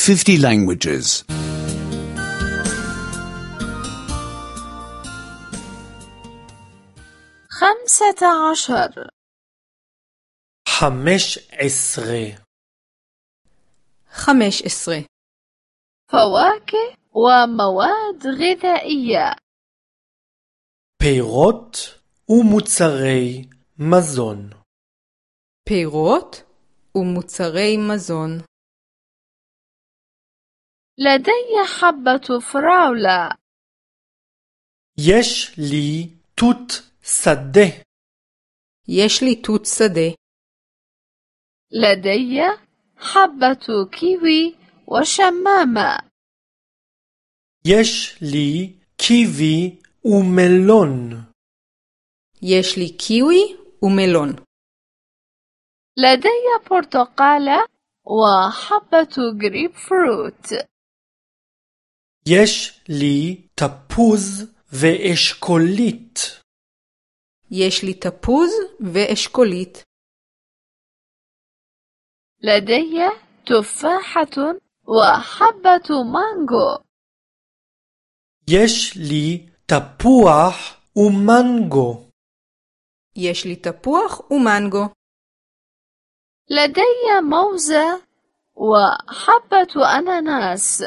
50 languages. 15 15 فواكه ومواد غذائية. פירות ומוצרי מזון. פירות ומוצרי מזון. لدي حبة فراولة. יש לי תות שדה. יש לי תות שדה. لدي حبة كيوي وشمامة. יש לי קיווי ומלון. יש לי קיווי ומלון. لدي برتقالة وحبة جريب فروت. יש לי תפוז ואשכולית. יש לי תפוז ואשכולית. لدي تفاحة وحبة مانجو. יש לי תפוח ומנגו. יש לי תפוח ומנגו. لدي موزة وحبة أناناس.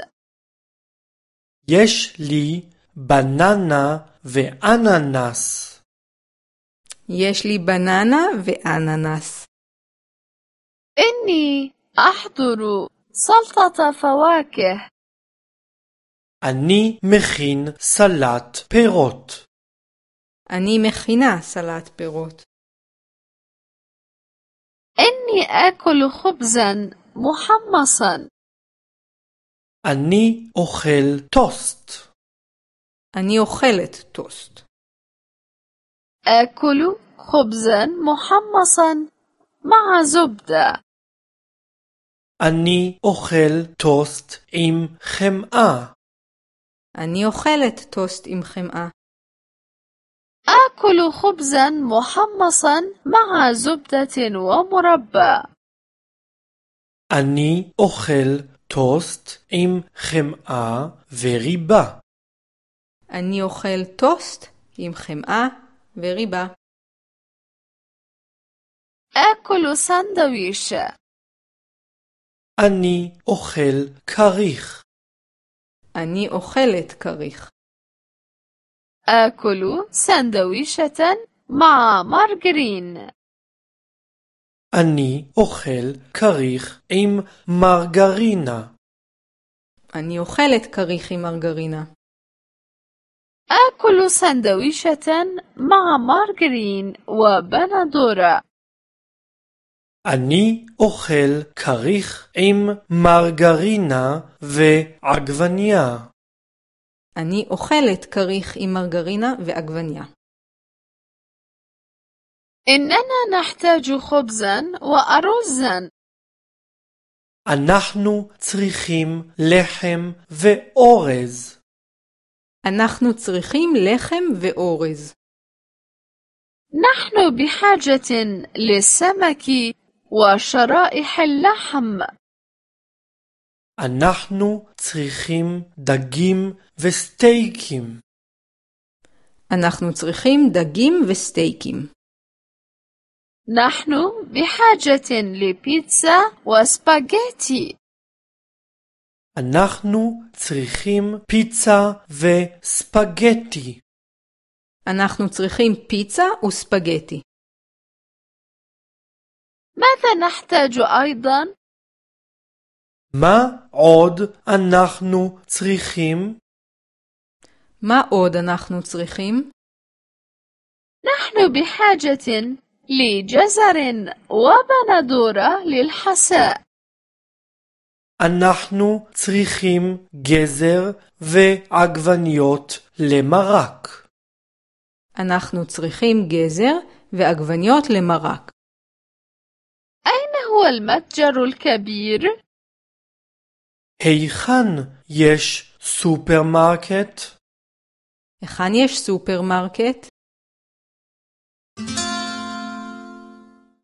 יש לי בננה ואננס. יש לי בננה ואננס. إني أحضر سلطة فواكه. אני מכין סלט פירות. אני מכינה סלט פירות. إني آكل خبزا محمصا. אני אוכל טוסט. אני אוכלת טוסט. آكل خبزا محمصا مع زبدة. אני אוכל טוסט עם חמאה. אני אוכלת טוסט עם חמאה. آكل خبزا محمصا مع زبدة ومربى. אני אוכל טוסט עם חמאה וריבה. אני אוכל טוסט עם חמאה וריבה. آكل ساندويش. אני אוכל כריך. אני אוכלת כריך. آكل ساندويشة مع مارغرين. אני אוכל כריך עם מרגרינה. אני אוכלת כריך עם מרגרינה. آكل ساندويشة مع مارغرين وبندورة. אני אוכל כריך עם מרגרינה ועגבניה. אני אוכלת כריך עם מרגרינה ועגבניה. إننا نحتاج خبزا وأرزا. אנחנו צריכים לחם ואורז. אנחנו צריכים לחם ואורז. نحن بحاجة للسمك وشرائح اللحم. אנחנו צריכים דגים וסטייקים. אנחנו צריכים דגים וסטייקים. نحن بحاجة لبيتزا وسباغيتي. אנחנו צריכים פיצה וספגטי. אנחנו צריכים פיצה וספגטי. ماذا نحتاج أيضا؟ מה עוד אנחנו צריכים? מה עוד אנחנו צריכים? نحن بحاجة لجزر وبندورة للحساء. אנחנו צריכים גזר ועגבניות למרק. אנחנו צריכים גזר ועגבניות למרק. أين هو المتجر الكبير؟ היכן יש סופרמרקט? היכן יש סופרמרקט?